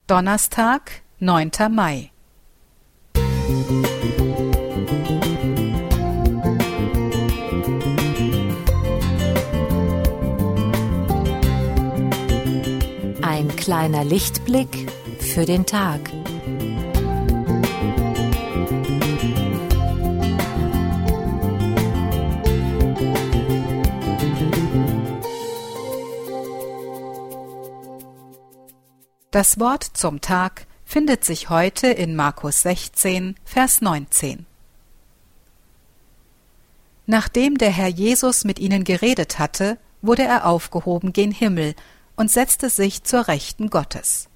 Donnerstag, 9. Mai. Ein kleiner Lichtblick für den Tag. Das Wort zum Tag findet sich heute in Markus 16, Vers 19. Nachdem der Herr Jesus mit ihnen geredet hatte, wurde er aufgehoben gen Himmel und setzte sich zur Rechten Gottes.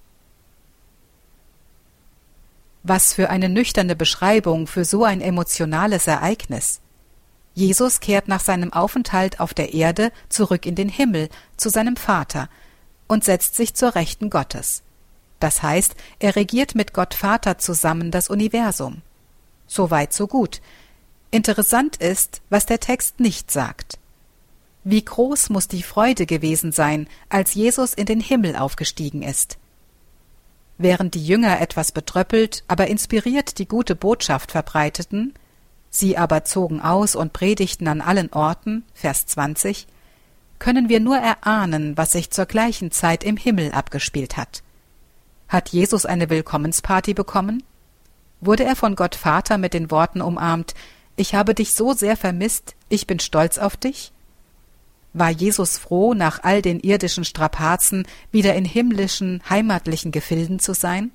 Was für eine nüchterne Beschreibung für so ein emotionales Ereignis. Jesus kehrt nach seinem Aufenthalt auf der Erde zurück in den Himmel zu seinem Vater und setzt sich zur Rechten Gottes. Das heißt, er regiert mit Gott Vater zusammen das Universum. So weit, so gut. Interessant ist, was der Text nicht sagt. Wie groß muss die Freude gewesen sein, als Jesus in den Himmel aufgestiegen ist. Während die Jünger etwas betröppelt, aber inspiriert die gute Botschaft verbreiteten, sie aber zogen aus und predigten an allen Orten, Vers 20, können wir nur erahnen, was sich zur gleichen Zeit im Himmel abgespielt hat. Hat Jesus eine Willkommensparty bekommen? Wurde er von Gott Vater mit den Worten umarmt, »Ich habe dich so sehr vermisst, ich bin stolz auf dich«? War Jesus froh, nach all den irdischen Strapazen wieder in himmlischen, heimatlichen Gefilden zu sein?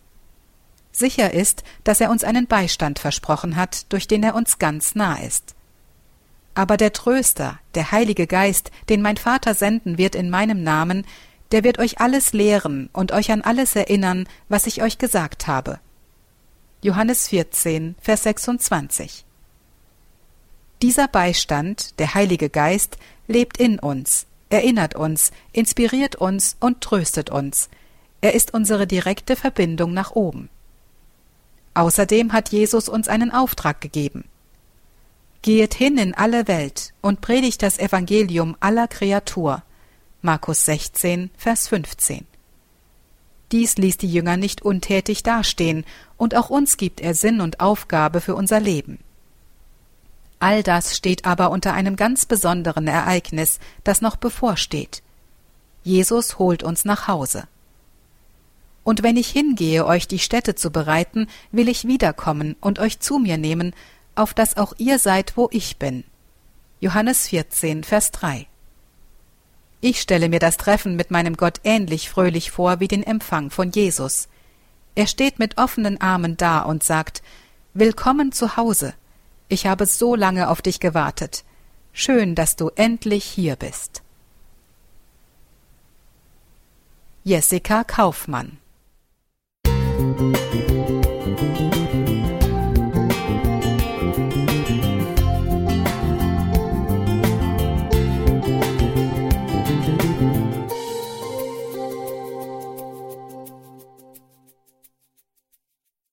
Sicher ist, dass er uns einen Beistand versprochen hat, durch den er uns ganz nah ist. Aber der Tröster, der Heilige Geist, den mein Vater senden wird in meinem Namen, der wird euch alles lehren und euch an alles erinnern, was ich euch gesagt habe. Johannes 14, Vers 26. Dieser Beistand, der Heilige Geist, lebt in uns, erinnert uns, inspiriert uns und tröstet uns. Er ist unsere direkte Verbindung nach oben. Außerdem hat Jesus uns einen Auftrag gegeben. Gehet hin in alle Welt und predigt das Evangelium aller Kreatur. Markus 16, Vers 15. Dies ließ die Jünger nicht untätig dastehen, und auch uns gibt er Sinn und Aufgabe für unser Leben. All das steht aber unter einem ganz besonderen Ereignis, das noch bevorsteht. Jesus holt uns nach Hause. Und wenn ich hingehe, euch die Stätte zu bereiten, will ich wiederkommen und euch zu mir nehmen, auf dass auch ihr seid, wo ich bin. Johannes 14, Vers 3. Ich stelle mir das Treffen mit meinem Gott ähnlich fröhlich vor wie den Empfang von Jesus. Er steht mit offenen Armen da und sagt, »Willkommen zu Hause. Ich habe so lange auf dich gewartet. Schön, dass du endlich hier bist.« Jessica Kaufmann.